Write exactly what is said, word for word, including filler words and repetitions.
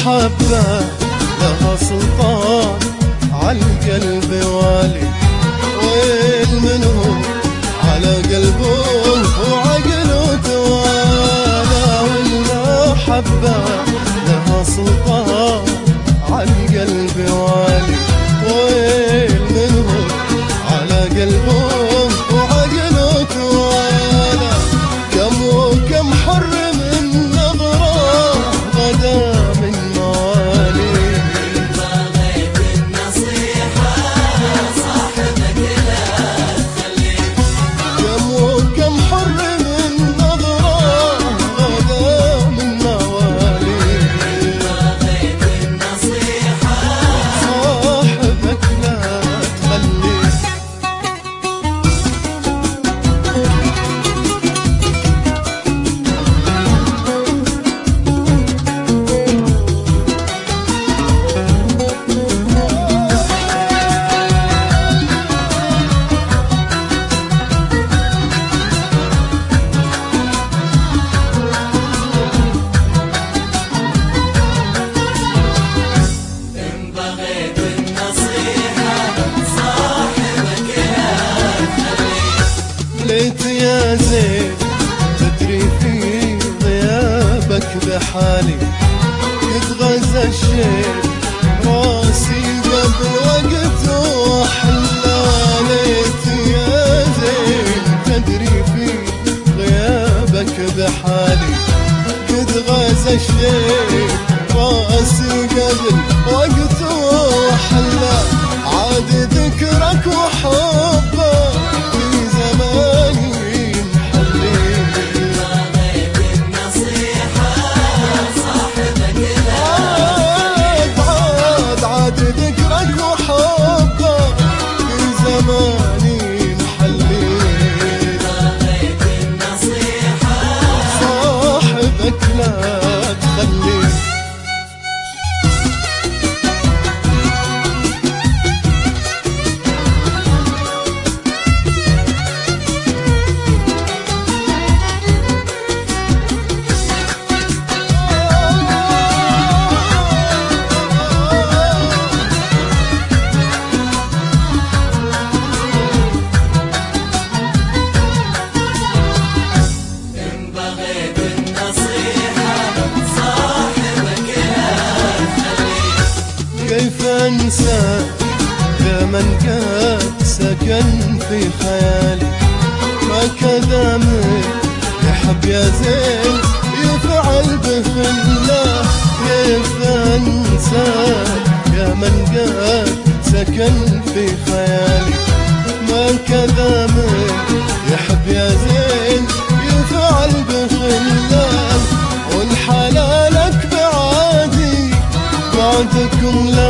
المحبة لها سلطان عالقلب والي، ويل منهم على قلبه وعقله توالى. والمحبة لها سلطان عالقلب والي، ويل منهم على قلبه وعقله توالى. كم وكم حر من نظرة غدا من موالي. إن بغيت النصيحة صاحبك لا تخليك. كم وكم حر من نظرة غدا من موالي. إن بغيت النصيحة صاحبك لا تخليك. إن بغيت النصيحة صاحبك لا تخليك. ليت يا زين تدري في غيابك بحالي، يتغذى الشيب راسي قبل وقت وحلا. ليت يا زين تدري في غيابك بحالي، يتغذى الشيب راسي قبل وقت وحلا. عاد ذكرك وحبك في زماني محلي. إن بغيت النصيحة صاحبك لا عاد عاد عاد ذكرك وحبك في زماني محلي. بغيت النصيحة صاحبك لا تخلي. إن بغيت النصيحة صاحبك لا تخليك. كيف انسى يا من قد سكن في خيالي، ما كذا من يحب يا زين يفعل بخله. كيف انسى يا من قد سكن في خيالي، ما كذا من يحب يا زين يفعل بخله. والحلالك بعادي بعدكم لا